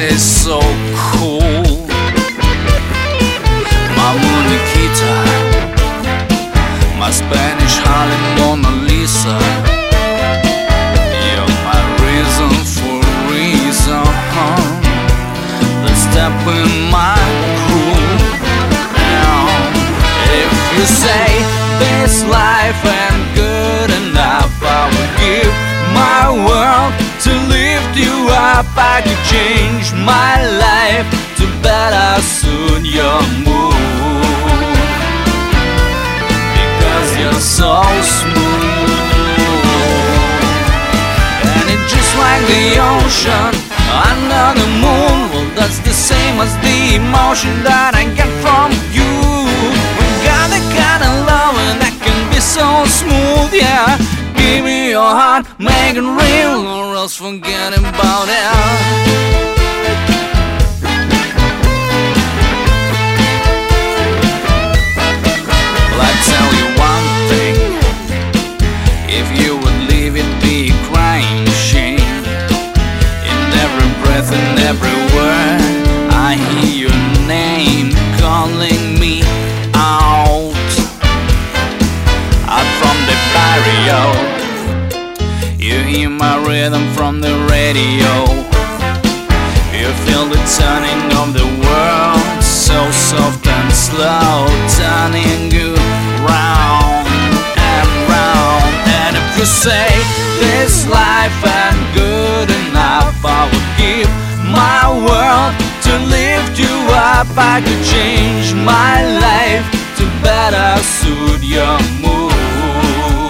is so cool. Mamu Nikita, my Spanish Harlem Mona Lisa. You're my reason for reason. Let's step in my crew. Now, if you say this life ain't good enough, I will give my world to lift you up. I could change my life to better suit your mood, because you're so smooth. And it's just like the ocean under the moon. Well, that's the same as the emotion that I get from you. We got the kind of love that can be so smooth, yeah. Give me your heart, make it real, or else forget about it. Well, I tell you one thing, if you would leave, it'd be a crying shame. In every breath and every word, I hear your name calling me out from the barrio. You hear my rhythm from the radio. You feel the turning of the world, so soft and slow, turning you round and round. And if you say this life ain't good enough, I would give my world to lift you up. I could change my life to better suit your mood,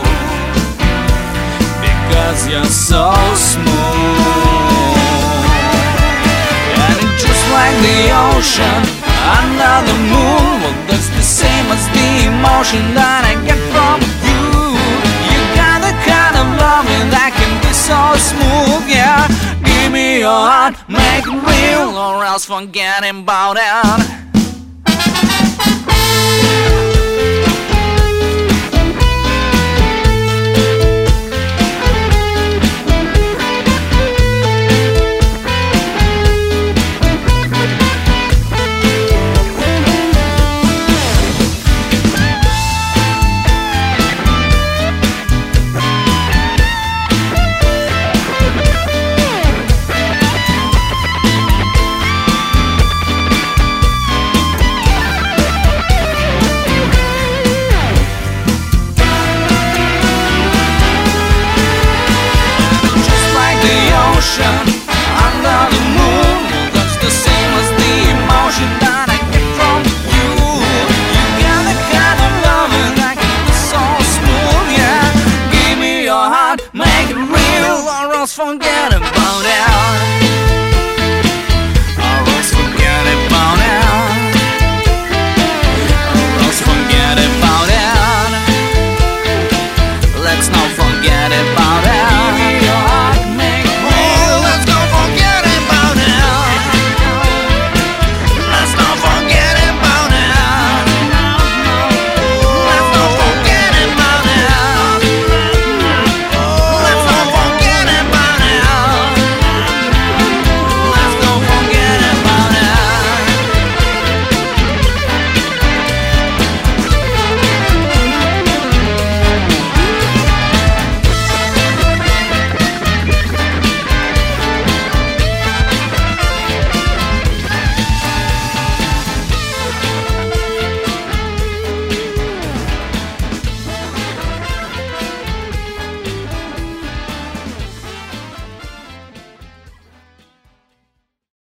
because you're so smooth. And it's just like the ocean under the moon. Well, that's the same as the emotion that I get from you. You got the kind of loving that can be so smooth, yeah. Give me your heart, make it real, or else forget about it.